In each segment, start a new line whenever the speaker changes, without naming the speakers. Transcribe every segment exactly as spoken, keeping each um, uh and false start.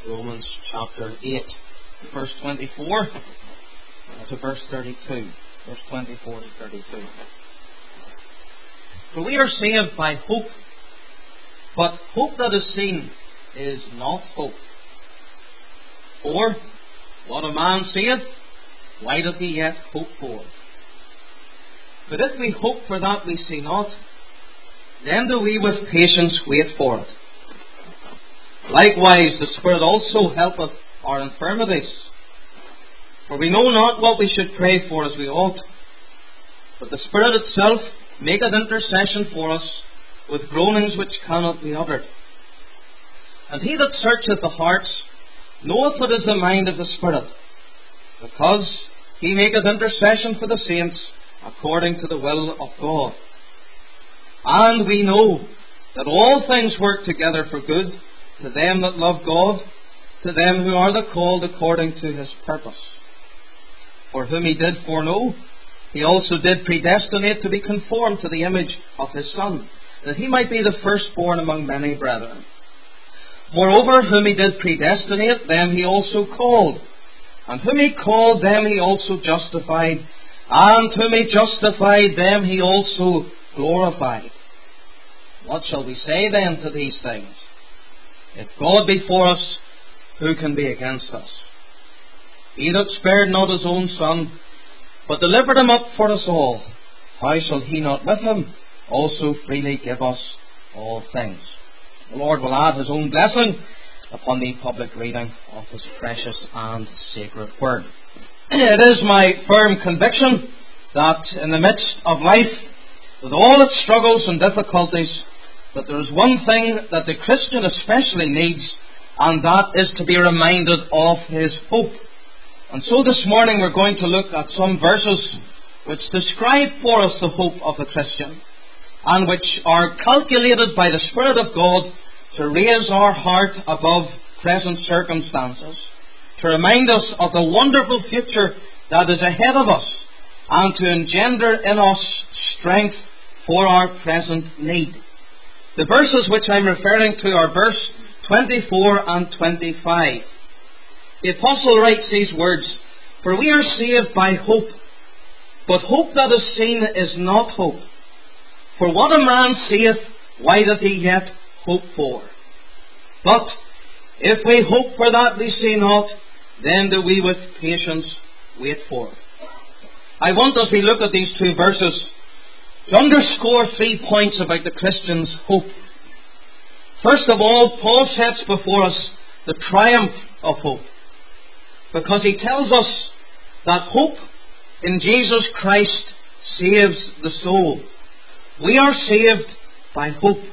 Romans chapter eight, verse twenty-four to verse thirty-two. Verse twenty-four to thirty-two. For we are saved by hope, but hope that is seen is not hope. For what a man saith, why doth he yet hope for? But if we hope for that we see not, then do we with patience wait for it. Likewise the Spirit also helpeth our infirmities. For we know not what we should pray for as we ought, but the Spirit itself maketh intercession for us with groanings which cannot be uttered. And he that searcheth the hearts knoweth what is the mind of the Spirit, because he maketh intercession for the saints according to the will of God. And we know that all things work together for good to them that love God, to them who are the called according to his purpose. For whom he did foreknow, he also did predestinate to be conformed to the image of his Son, that he might be the firstborn among many brethren. Moreover, whom he did predestinate, them he also called. And whom he called, them he also justified. And whom he justified, them he also glorified. What shall we say then to these things? If God be for us, who can be against us? He that spared not his own Son, but delivered him up for us all, how shall he not with him also freely give us all things? The Lord will add his own blessing upon the public reading of his precious and sacred word. It is my firm conviction that in the midst of life, with all its struggles and difficulties, that there is one thing that the Christian especially needs, and that is to be reminded of his hope. And so this morning we're going to look at some verses which describe for us the hope of the Christian, and which are calculated by the Spirit of God to raise our heart above present circumstances, to remind us of the wonderful future that is ahead of us, and to engender in us strength for our present need. The verses which I'm referring to are verse twenty-four and twenty-five. The Apostle writes these words, For we are saved by hope, but hope that is seen is not hope. For what a man saith, why doth he yet hope for? But if we hope for that we see not, then do we with patience wait for it. I want, as we look at these two verses, to underscore three points about the Christian's hope. First of all, Paul sets before us the triumph of hope, because he tells us that hope in Jesus Christ saves the soul. We are saved by hope.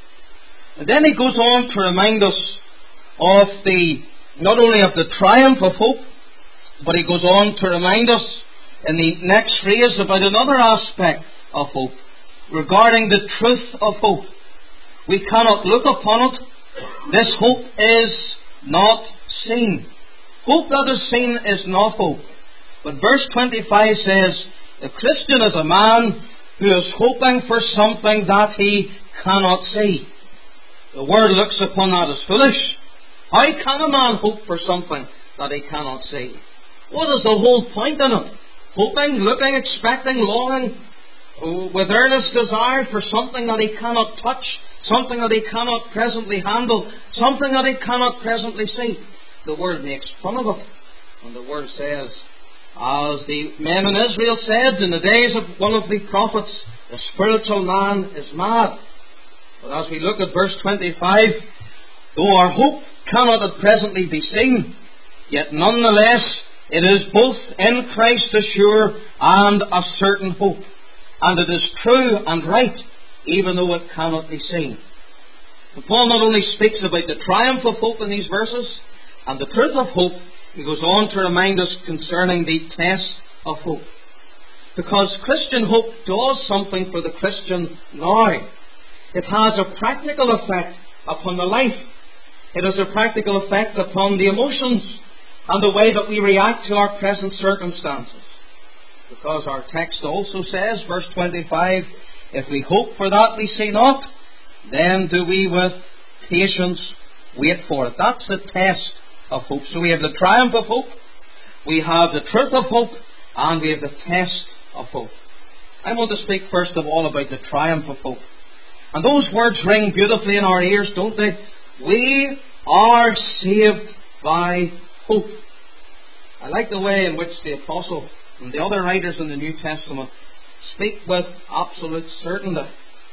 And then he goes on to remind us of the, not only of the triumph of hope, but he goes on to remind us in the next phrase about another aspect of hope, regarding the truth of hope. We cannot look upon it. This hope is not seen. Hope that is seen is not hope. But verse twenty-five says, the Christian is a man who is hoping for something that he cannot see. The world looks upon that as foolish. How can a man hope for something that he cannot see? What is the whole point in it? Hoping, looking, expecting, longing, with earnest desire for something that he cannot touch, something that he cannot presently handle, something that he cannot presently see. The world makes fun of it. And the word says, as the men in Israel said in the days of one of the prophets, the spiritual man is mad. But as we look at verse twenty-five, though our hope cannot at presently be seen, yet nonetheless it is both in Christ a sure and a certain hope. And it is true and right, even though it cannot be seen. And Paul not only speaks about the triumph of hope in these verses, and the truth of hope, he goes on to remind us concerning the test of hope. Because Christian hope does something for the Christian now. It has a practical effect upon the life. It has a practical effect upon the emotions and the way that we react to our present circumstances. Because our text also says, verse twenty-five, if we hope for that we see not, then do we with patience wait for it. That's the test of hope. So we have the triumph of hope, we have the truth of hope, and we have the test of hope. I want to speak first of all about the triumph of hope. And those words ring beautifully in our ears, don't they? We are saved by hope. I like the way in which the Apostle and the other writers in the New Testament speak with absolute certainty.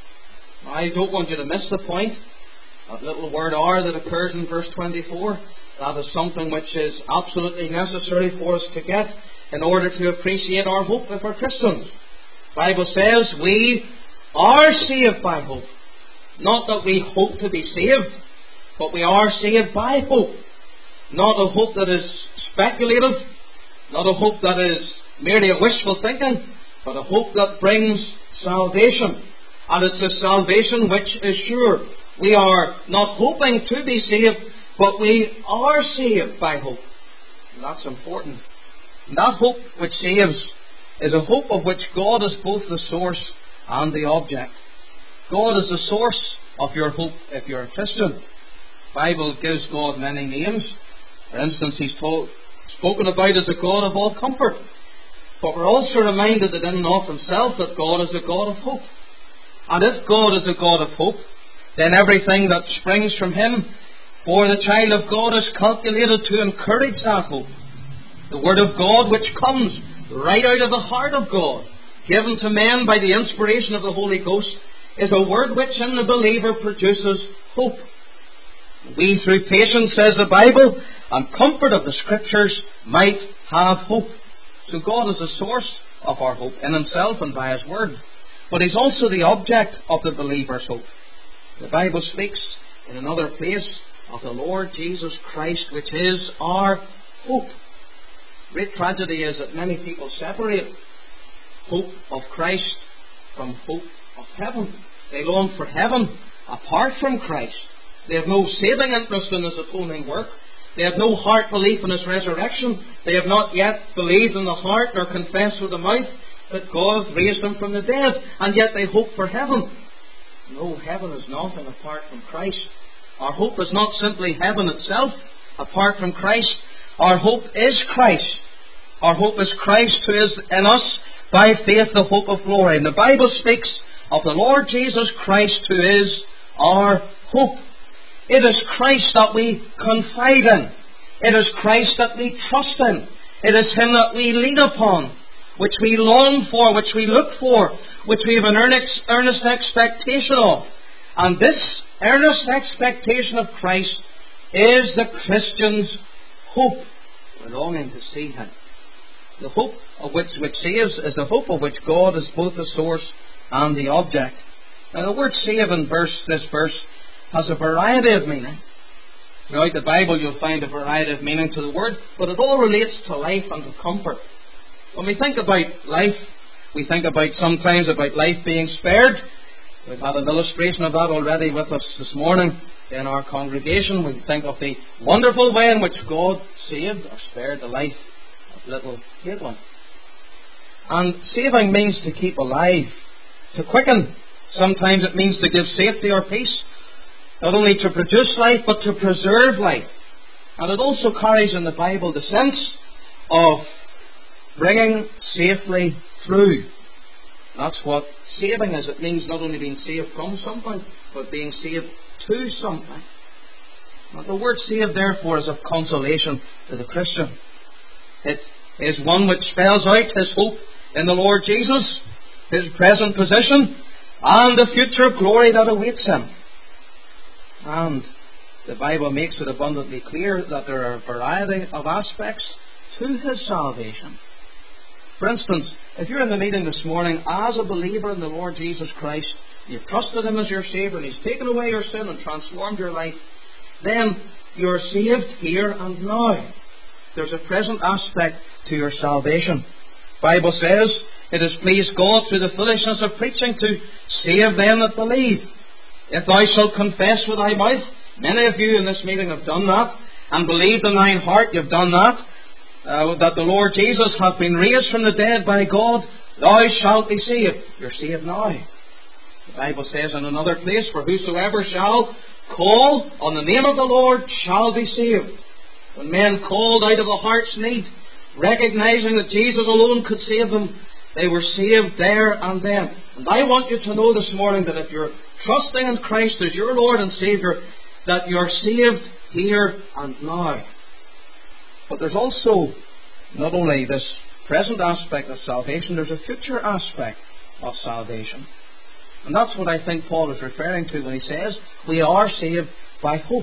I don't want you to miss the point. That little word "are" that occurs in verse twenty-four, that is something which is absolutely necessary for us to get in order to appreciate our hope if we're Christians. The Bible says we are saved by hope. Not that we hope to be saved, but we are saved by hope. Not a hope that is speculative, not a hope that is merely a wishful thinking, but a hope that brings salvation. And it's a salvation which is sure. We are not hoping to be saved, but we are saved by hope. And that's important. And that hope which saves is a hope of which God is both the source and the object. God is the source of your hope if you're a Christian. The Bible gives God many names. For instance, He's told, spoken about as a God of all comfort. But we're also reminded that in and of Himself that God is a God of hope. And if God is a God of hope, then everything that springs from Him for the child of God is calculated to encourage that hope. The Word of God, which comes right out of the heart of God, given to men by the inspiration of the Holy Ghost, is a word which in the believer produces hope. We, through patience, says the Bible, and comfort of the Scriptures, might have hope. So God is the source of our hope in Himself and by His Word. But He's also the object of the believer's hope. The Bible speaks in another place of the Lord Jesus Christ, which is our hope. Great tragedy is that many people separate hope of Christ from hope of heaven. They long for heaven apart from Christ. They have no saving interest in His atoning work. They have no heart belief in His resurrection. They have not yet believed in the heart nor confessed with the mouth that God hath raised Him from the dead. And yet they hope for heaven. No, heaven is nothing apart from Christ. Our hope is not simply heaven itself apart from Christ. Our hope is Christ. Our hope is Christ, who is in us by faith the hope of glory. And the Bible speaks of the Lord Jesus Christ, who is our hope. It is Christ that we confide in. It is Christ that we trust in. It is Him that we lean upon, which we long for, which we look for, which we have an earnest, earnest expectation of. And this earnest expectation of Christ is the Christian's hope. We're longing to see Him. The hope of which, which saves is the hope of which God is both the source and the object. Now the word save in verse, this verse has a variety of meaning. Throughout the Bible you'll find a variety of meaning to the word, but it all relates to life and to comfort. When we think about life, we think about sometimes about life being spared. We've had an illustration of that already with us this morning in our congregation. We think of the wonderful way in which God saved or spared the life of little Caitlin. And saving means to keep alive, to quicken. Sometimes it means to give safety or peace, not only to produce life but to preserve life. And it also carries in the Bible the sense of bringing safely through. That's what saving is. It means not only being saved from something, but being saved to something. Now, the word saved, therefore, is of consolation to the Christian. It is one which spells out his hope in the Lord Jesus, His present position, and the future glory that awaits Him. And the Bible makes it abundantly clear that there are a variety of aspects to His salvation. For instance, if you're in the meeting this morning as a believer in the Lord Jesus Christ, you've trusted Him as your Saviour, and He's taken away your sin and transformed your life, then you're saved here and now. There's a present aspect to your salvation. The Bible says, it has pleased God through the foolishness of preaching to save them that believe. If thou shalt confess with thy mouth, many of you in this meeting have done that, and believed in thine heart, you've done that, uh, that the Lord Jesus hath been raised from the dead by God, thou shalt be saved. You're saved now. The Bible says in another place, for whosoever shall call on the name of the Lord shall be saved. When men called out of the heart's need, recognizing that Jesus alone could save them, they were saved there and then. And I want you to know this morning that if you're trusting in Christ as your Lord and Saviour, that you're saved here and now. But there's also not only this present aspect of salvation, there's a future aspect of salvation. And that's what I think Paul is referring to when he says we are saved by hope.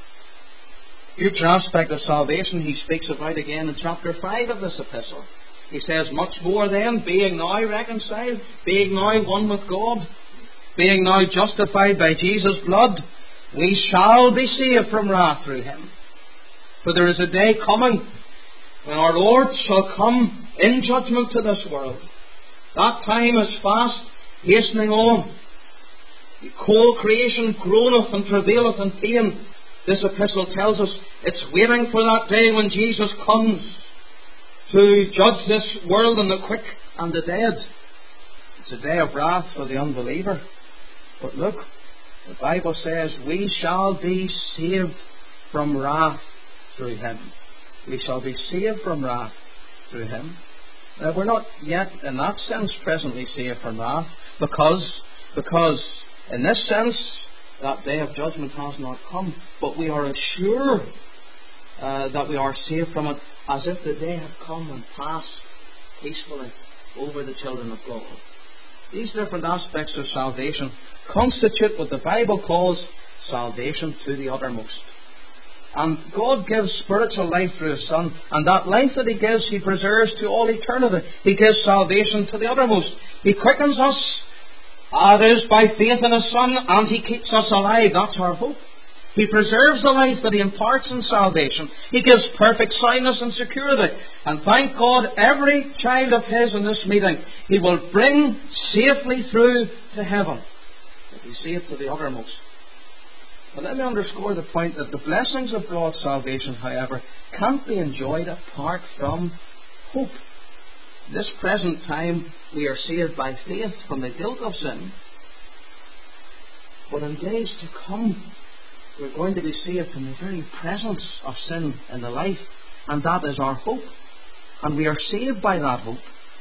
Future aspect of salvation he speaks about again in chapter five of this epistle. He says, much more then, being now reconciled, being now one with God, being now justified by Jesus' blood, we shall be saved from wrath through him. For there is a day coming when our Lord shall come in judgment to this world. That time is fast hastening on. The whole creation groaneth and travaileth in pain. This epistle tells us it's waiting for that day when Jesus comes to judge this world and the quick and the dead. It's a day of wrath for the unbeliever. But look, the Bible says we shall be saved from wrath through him. We shall be saved from wrath through him. Now, we're not yet in that sense presently saved from wrath, because, because in this sense that day of judgment has not come, but we are assured uh, that we are saved from it as if the day had come and passed peacefully over the children of God. These different aspects of salvation constitute what the Bible calls salvation to the uttermost. And God gives spiritual life through his Son, and that life that he gives, he preserves to all eternity. He gives salvation to the uttermost. He quickens us, that is, by faith in his Son, and he keeps us alive. That's our hope. He preserves the life that he imparts in salvation. He gives perfect soundness and security. And thank God, every child of his in this meeting, he will bring safely through to heaven. If he saved to the uttermost. But let me underscore the point that the blessings of God's salvation, however, can't be enjoyed apart from hope. This present time, we are saved by faith from the guilt of sin. But in days to come, we're going to be saved from the very presence of sin in the life, and that is our hope. And we are saved by that hope.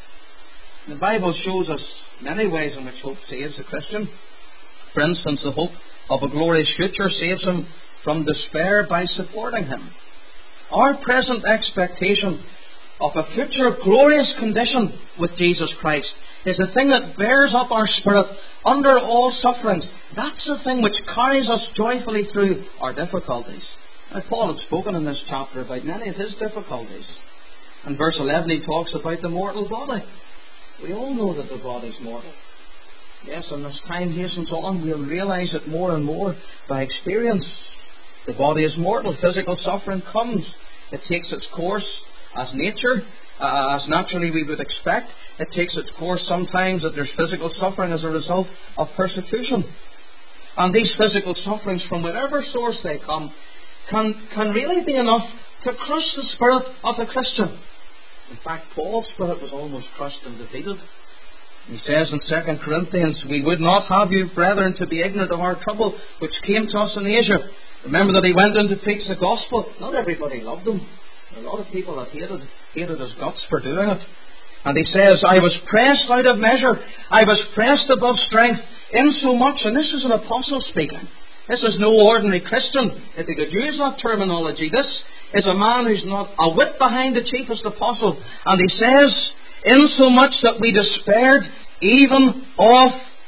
The Bible shows us many ways in which hope saves a Christian. For instance, the hope of a glorious future saves him from despair by supporting him. Our present expectation of a future glorious condition with Jesus Christ is a thing that bears up our spirit under all sufferings. That's the thing which carries us joyfully through our difficulties. Now, Paul had spoken in this chapter about many of his difficulties. In verse eleven he talks about the mortal body. We all know that the body is mortal. Yes, and as time hastens on, we'll realize it more and more by experience. The body is mortal. Physical suffering comes. It takes its course as nature, uh, as naturally we would expect. It takes its course sometimes that there's physical suffering as a result of persecution. And these physical sufferings, from whatever source they come, can, can really be enough to crush the spirit of a Christian. In fact, Paul's spirit was almost crushed and defeated. He says in Second Corinthians, we would not have you, brethren, to be ignorant of our trouble which came to us in Asia. Remember that he went in to preach the gospel. Not everybody loved him. A lot of people that hated, hated his guts for doing it. And he says, I was pressed out of measure. I was pressed above strength, insomuch, and this is an apostle speaking. This is no ordinary Christian, if he could use that terminology. This is a man who's not a whit behind the chiefest apostle. And he says, insomuch that we despaired even of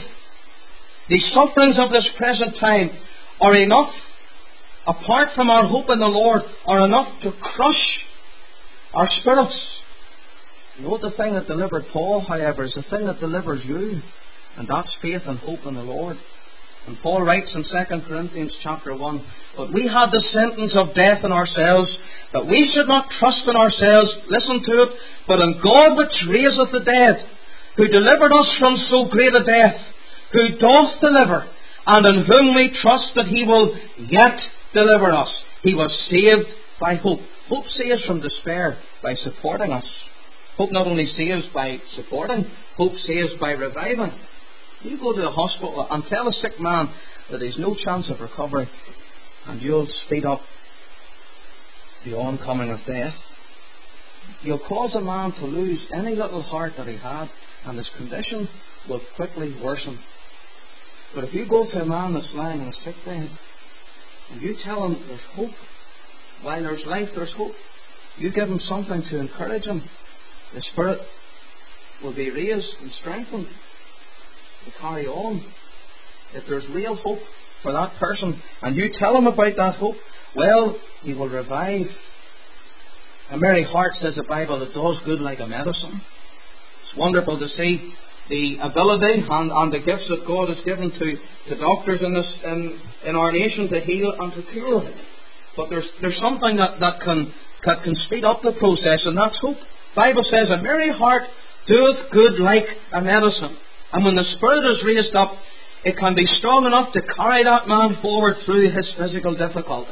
life. The sufferings of this present time are enough, apart from our hope in the Lord, are enough to crush our spirits. You know, the thing that delivered Paul, however, is the thing that delivers you, and that's faith and hope in the Lord. And Paul writes in Second Corinthians chapter one, but we had the sentence of death in ourselves, that we should not trust in ourselves, listen to it, but in God which raiseth the dead, who delivered us from so great a death, who doth deliver, and in whom we trust that he will yet deliver us. He was saved by hope. Hope saves from despair by supporting us. Hope not only saves by supporting, hope saves by reviving. You go to the hospital and tell a sick man that there's no chance of recovery, and you'll speed up the oncoming of death. You'll cause a man to lose any little heart that he had, and his condition will quickly worsen. But if you go to a man that's lying on a sick bed, and you tell him there's hope, while there's life, there's hope, you give him something to encourage him, the spirit will be raised and strengthened to carry on. If there's real hope for that person, and you tell him about that hope, well, he will revive. A merry heart, says the Bible, that does good like a medicine. It's wonderful to see the ability and, and the gifts that God has given to, to doctors in this in, in our nation to heal and to cure. But there's there's something that, that can that can speed up the process, and that's hope. The Bible says, a merry heart doeth good like a medicine. And when the spirit is raised up, it can be strong enough to carry that man forward through his physical difficulty.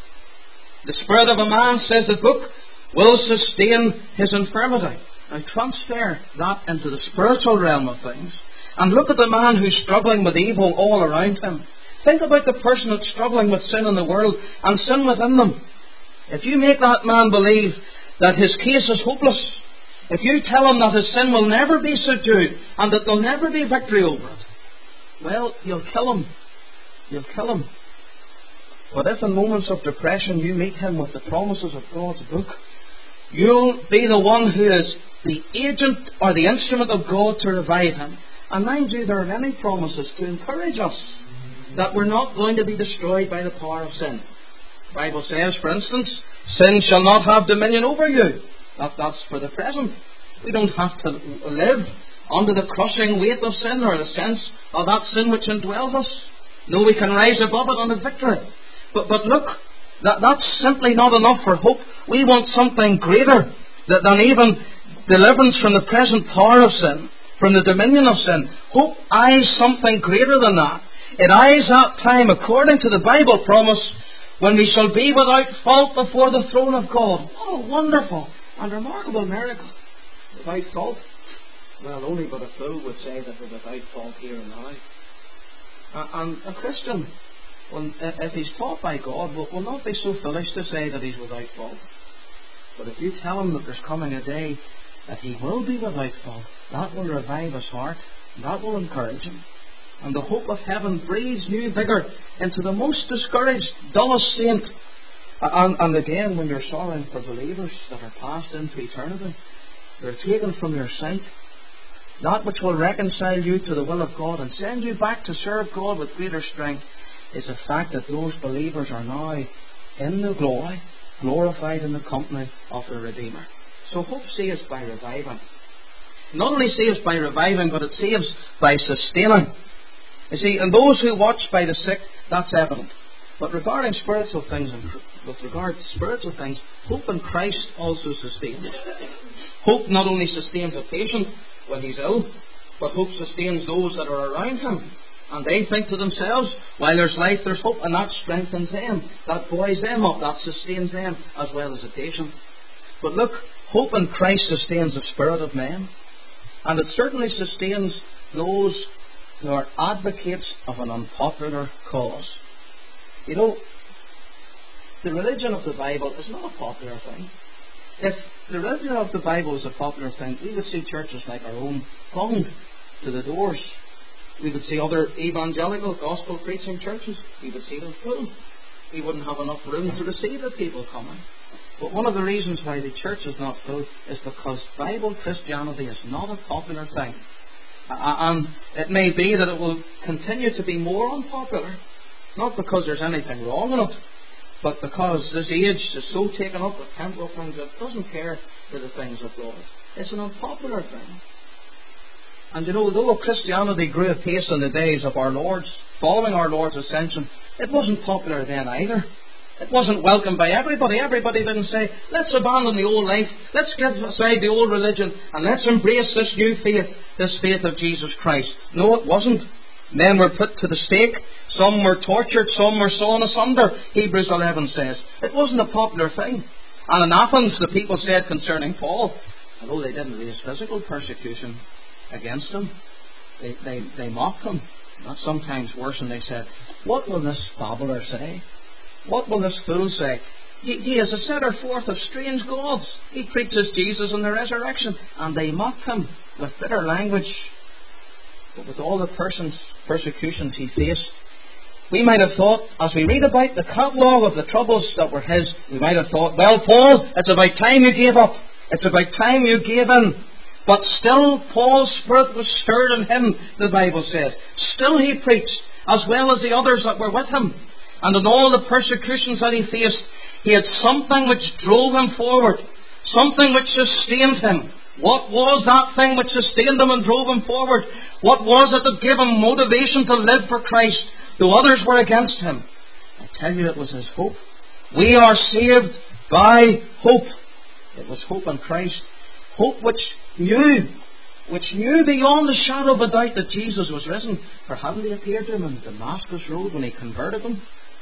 The spirit of a man, says the book, will sustain his infirmity. Now transfer that into the spiritual realm of things, and look at the man who's struggling with evil all around him. Think about the person that's struggling with sin in the world and sin within them. If you make that man believe that his case is hopeless, if you tell him that his sin will never be subdued and that there'll never be victory over it, well, you'll kill him. You'll kill him. But if in moments of depression you meet him with the promises of God's book, you'll be the one who is the agent or the instrument of God to revive him. And mind you, there are many promises to encourage us that we're not going to be destroyed by the power of sin. The Bible says, for instance, sin shall not have dominion over you. That, that's for the present. We don't have to live under the crushing weight of sin or the sense of that sin which indwells us. No, we can rise above it unto victory. But, but look, that, that's simply not enough for hope. We want something greater than even deliverance from the present power of sin, from the dominion of sin. Hope eyes something greater than that. It eyes that time, according to the Bible promise, when we shall be without fault before the throne of God. What a wonderful and remarkable miracle. Without fault? Well, only but a fool would say that we're without fault here and now. And a Christian, when, if he's taught by God, will, will not be so foolish to say that he's without fault. But if you tell him that there's coming a day that he will be without fault, that will revive his heart, that will encourage him. And the hope of heaven breathes new vigour into the most discouraged, dullest saint. And, and again, when you're sorrowing for believers that are passed into eternity, they're taken from your sight. That which will reconcile you to the will of God and send you back to serve God with greater strength is the fact that those believers are now in the glory, glorified in the company of the Redeemer. So hope saves by reviving. Not only saves by reviving, but it saves by sustaining. You see, and those who watch by the sick, that's evident. But regarding spiritual things, and with regard to spiritual things, hope in Christ also sustains. Hope not only sustains a patient when he's ill, but hope sustains those that are around him. And they think to themselves, while there's life, there's hope, and that strengthens them, that buoys them up, that sustains them as well as a patient. But look, hope in Christ sustains the spirit of men, and it certainly sustains those who are advocates of an unpopular cause. You know, the religion of the Bible is not a popular thing. If the religion of the Bible is a popular thing, we would see churches like our own thronged to the doors. We would see other evangelical, gospel preaching churches. We would see them full. We wouldn't have enough room to receive the people coming. But one of the reasons why the church is not full is because Bible Christianity is not a popular thing. And it may be that it will continue to be more unpopular, not because there's anything wrong in it, but because this age is so taken up with temporal things that it doesn't care for the things of God. It's an unpopular thing. And you know, though Christianity grew apace in the days of our Lord's, following our Lord's ascension, it wasn't popular then either. It wasn't welcomed by everybody. Everybody didn't say, let's abandon the old life, let's give aside the old religion, and let's embrace this new faith, this faith of Jesus Christ. No, it wasn't. Men were put to the stake, some were tortured, some were sawn asunder, Hebrews eleven says. It wasn't a popular thing. And in Athens, the people said concerning Paul, although they didn't raise physical persecution against him, they, they, they mocked him. That's sometimes worse, and they said, what will this babbler say? What will this fool say? He, he is a setter forth of strange gods. He preaches Jesus and the resurrection, and they mocked him with bitter language. But with all the persons, persecutions he faced, we might have thought, as we read about the catalogue of the troubles that were his, we might have thought, well, Paul, it's about time you gave up. It's about time you gave in. But still, Paul's spirit was stirred in him, the Bible said. Still he preached, as well as the others that were with him. And in all the persecutions that he faced, he had something which drove him forward. Something which sustained him. What was that thing which sustained him and drove him forward? What was it that gave him motivation to live for Christ, though others were against him? I tell you, it was his hope. We are saved by hope. It was hope in Christ. Hope which knew, which knew beyond the shadow of a doubt that Jesus was risen. For hadn't he appeared to him on Damascus Road when he converted him?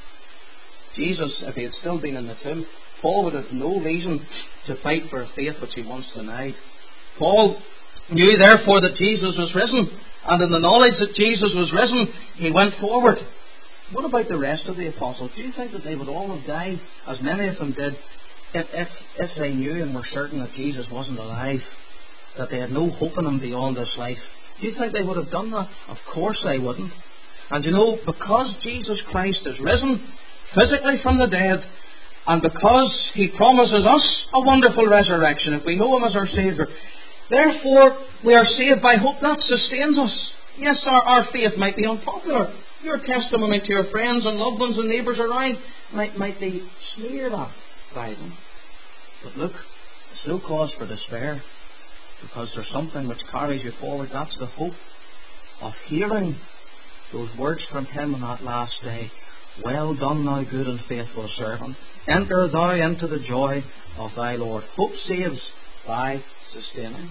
Jesus, if he had still been in the tomb, Paul would have no reason to fight for a faith which he once denied. Paul knew therefore that Jesus was risen, and in the knowledge that Jesus was risen, he went forward. What about the rest of the apostles? Do you think that they would all have died, as many of them did, if, if, if they knew and were certain that Jesus wasn't alive, that they had no hope in him beyond this life? Do you think they would have done that? Of course they wouldn't. And you know, because Jesus Christ is risen physically from the dead, and because he promises us a wonderful resurrection if we know him as our Saviour, therefore we are saved by hope. That sustains us. Yes, our, our faith might be unpopular. Your testimony to your friends and loved ones and neighbours around might, might be sneered at by them. But look, it's no cause for despair, because there's something which carries you forward. That's the hope of hearing those words from him on that last day. Well done, thou good and faithful servant. Enter thou into the joy of thy Lord. Hope saves by sustaining.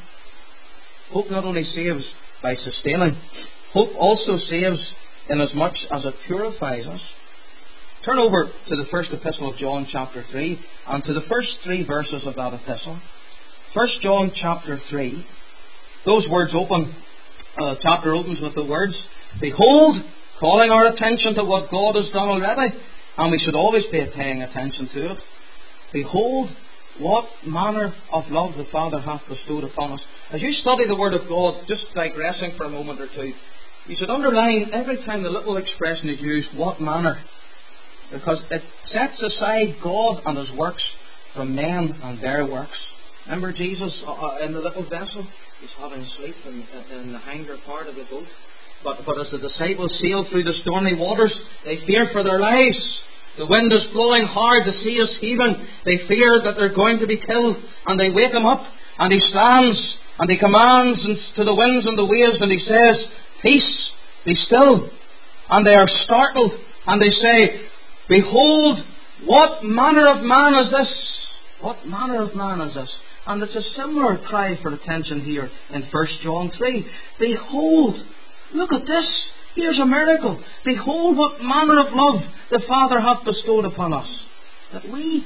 Hope not only saves by sustaining, hope also saves inasmuch as it purifies us. Turn over to the first epistle of John chapter three, and to the first three verses of that epistle. First John chapter three. Those words open, uh, chapter opens with the words, Behold, calling our attention to what God has done already, and we should always be paying attention to it. Behold, what manner of love the Father hath bestowed upon us. As you study the Word of God, just digressing for a moment or two, you should underline every time the little expression is used, what manner, because it sets aside God and his works from men and their works. Remember Jesus uh, in the little vessel? He's having sleep in, in the hinder part of the boat. But, but as the disciples sail through the stormy waters, they fear for their lives. The wind is blowing hard, the sea is heaving. They fear that they're going to be killed. And they wake him up, and he stands, and he commands to the winds and the waves, and he says, Peace, be still. And they are startled, and they say, Behold, what manner of man is this? What manner of man is this? And it's a similar cry for attention here in First John three. Behold, look at this. Here's a miracle. Behold what manner of love the Father hath bestowed upon us, that we,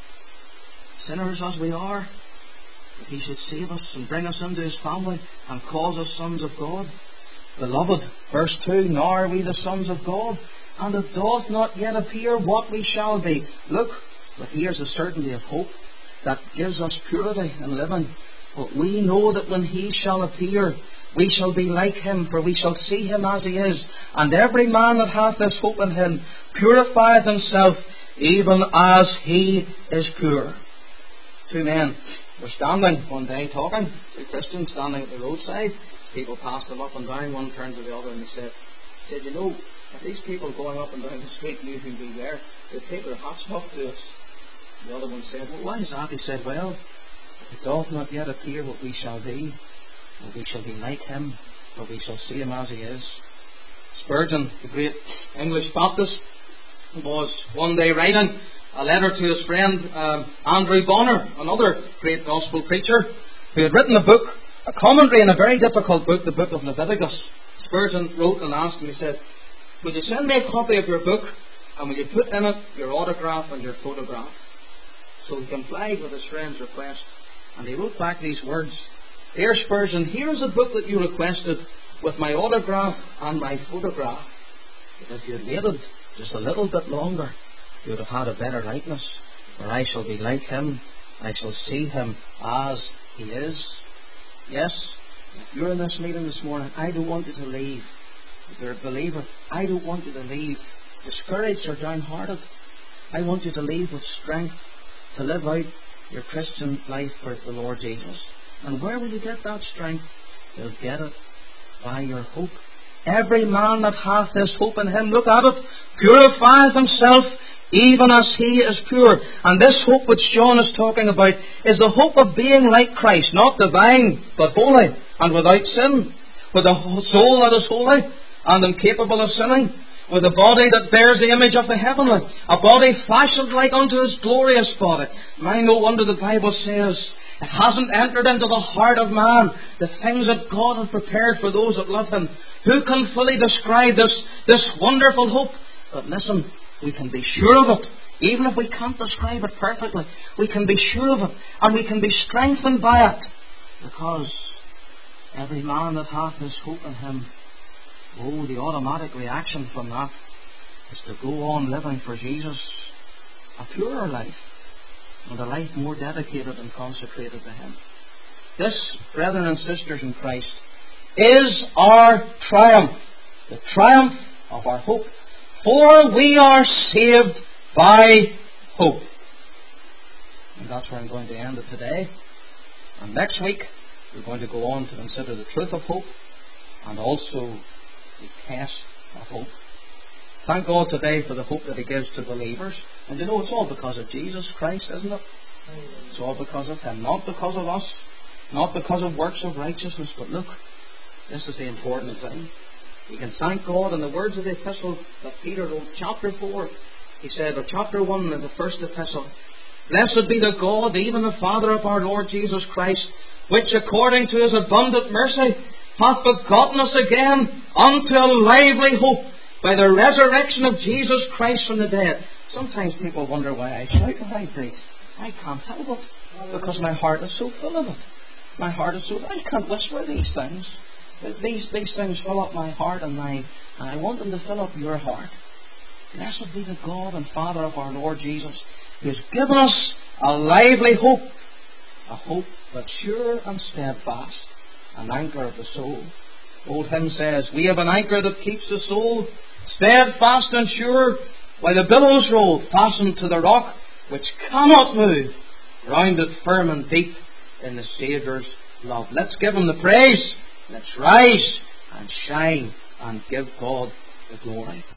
sinners as we are, that he should save us and bring us into his family and cause us sons of God. Beloved, verse two, Now are we the sons of God, and it doth not yet appear what we shall be. Look, but here's a certainty of hope that gives us purity in living. But we know that when he shall appear, we shall be like him, for we shall see him as he is. And every man that hath this hope in him purifieth himself, even as he is pure. Two men were standing one day talking, two Christians standing at the roadside. People passed them up and down. One turned to the other and he said, he said, You know, if these people going up and down the street knew who we were, they'd take their hats off to us. The other one said, Well, why is that? He said, Well, it doth not yet appear what we shall be. And we shall be like him, for we shall see him as he is. Spurgeon, the great English Baptist, was one day writing a letter to his friend um, Andrew Bonner, another great gospel preacher, who had written a book, a commentary in a very difficult book, the book of Leviticus. Spurgeon wrote and asked him, he said, Would you send me a copy of your book, and will you put in it your autograph and your photograph? So he complied with his friend's request, and he wrote back these words, Dear Spurgeon, here's a book that you requested with my autograph and my photograph. But if you had waited just a little bit longer, you would have had a better likeness. For I shall be like him. I shall see him as he is. Yes, if you're in this meeting this morning, I don't want you to leave. If you're a believer, I don't want you to leave discouraged or downhearted. I want you to leave with strength to live out your Christian life for the Lord Jesus. And where will you get that strength? You'll get it by your hope. Every man that hath this hope in him, look at it, purifieth himself even as he is pure. And this hope which John is talking about is the hope of being like Christ, not divine, but holy and without sin, with a soul that is holy and incapable of sinning, with a body that bears the image of the heavenly, a body fashioned like unto his glorious body. My, no wonder the Bible says it hasn't entered into the heart of man the things that God has prepared for those that love him. Who can fully describe this, this wonderful hope? But listen, we can be sure of it. Even if we can't describe it perfectly, we can be sure of it, and we can be strengthened by it. Because every man that hath this hope in him, oh, the automatic reaction from that is to go on living for Jesus a purer life, and a life more dedicated and consecrated to him. This, brethren and sisters in Christ, is our triumph, the triumph of our hope. For we are saved by hope. And that's where I'm going to end it today. And next week, we're going to go on to consider the truth of hope and also the test of hope. Thank God today for the hope that he gives to believers. And you know, it's all because of Jesus Christ, isn't it? It's all because of him, not because of us, not because of works of righteousness. But look, this is the important thing. We can thank God in the words of the epistle that Peter wrote, chapter four. He said, or chapter one of the first epistle, Blessed be the God, even the Father of our Lord Jesus Christ, which according to his abundant mercy hath begotten us again unto a lively hope by the resurrection of Jesus Christ from the dead. Sometimes people wonder why I shout when I preach. I can't help it, because my heart is so full of it. My heart is so... I can't whisper these things. These, these things fill up my heart and mind, and I want them to fill up your heart. Blessed be the God and Father of our Lord Jesus, who has given us a lively hope, a hope that's sure and steadfast, an anchor of the soul. Old hymn says, we have an anchor that keeps the soul steadfast and sure, while the billows roll, fastened to the rock, which cannot move, grounded firm and deep in the Saviour's love. Let's give him the praise. Let's rise and shine and give God the glory.